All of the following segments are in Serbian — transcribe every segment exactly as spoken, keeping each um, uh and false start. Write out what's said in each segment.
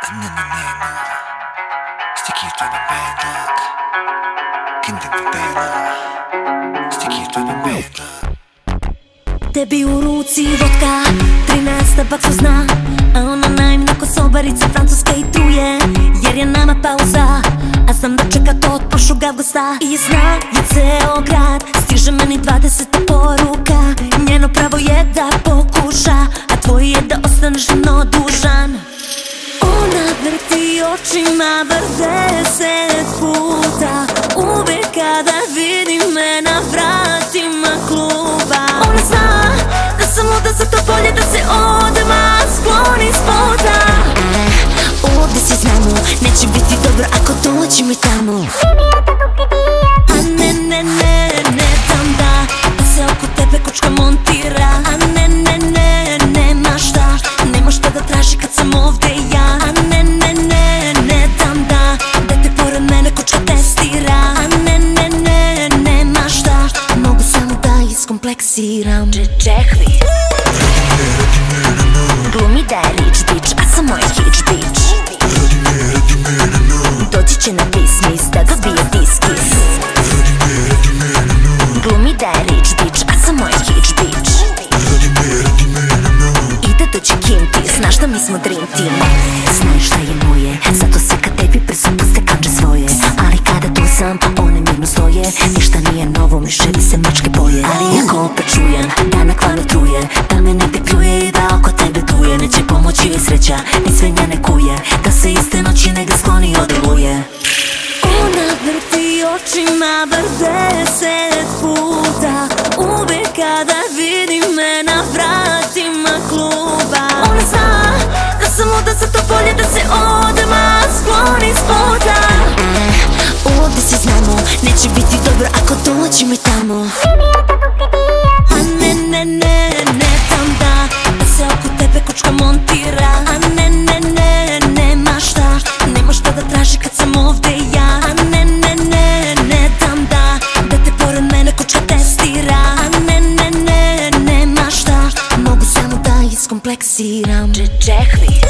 ne ne ne ne Sticky to the bad luck Kinti the bad luck Sticky to the bad luck Tebi u ruci vodka, trinaesta baksu zna A ona najmina ko sobarica francuska i truje Jer je nama pauza, a znam da čeka to od prošlog avgusta I zna je ceo grad, stiže meni dvadeseta poruka Njeno pravo je da pokuša, a tvoj je da ostaneš no dužan Ona vrti očima bar deset puta Uvijek kada vidi me na vratima kluba Ona zna da sam luda, zato bolje da se odmah skloni s puta Ovdje si znamo, neće biti dobro ako dođi mi tamo A ne, ne, ne, ne dam da Da se oko tebe kočka montira A ne, ne, ne, nema šta Nema šta da traži kad sam ovdje ja A ne, ne, ne, ne dam da Da te pored mene kočka testira A ne, ne, ne, nema šta Mogu samo da iskompleksiram Čehvi Glumi da je rich bitch, a samo je hitch bitch Doći će na pismis da dobije diskis Glumi da je rich bitch, a samo je hitch bitch I da dođe Kinti, znaš da mi smo dream team Znaš šta je moje, zato se kad tebi brzo puste kanđe svoje Ali kada tu sam, one mirno stoje Ništa nije novo, miševi se mačke boje Ali ako opet čujem, da na kvanu truje Da me negde pljuje i da oko tebe duje Neće pomoći joj sreća, ni sve njene kuje Da se iste noći negde skloni odoluje Ona vrti očima bar deset puta Uvijek kada vidi me na vratima kluba Ona zna da sam luda, zato bolje da se odmah skloni s puta Ovdje si znamo, neće biti dobro ako dođi mi tamo A ne, ne, ne, ne dam da Da se oko tebe kočka montira A ne, ne, ne, nema šta Nema šta da traži kad sam ovdje ja A ne, ne, ne, ne dam da Da te pored mene kočka testira A ne, ne, ne, nema šta Mogu samo da iskompleksiram Čehvi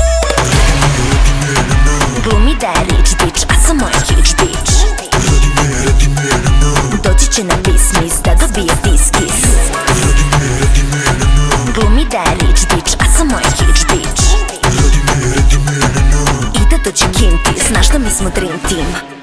Glumi da je rich bitch, a samo je hitch bitch Doći će na pismis da dobije diskis Glumi da je rich bitch, a samo je hitch bitch I da dođe Kinti, znaš da mi smo dream team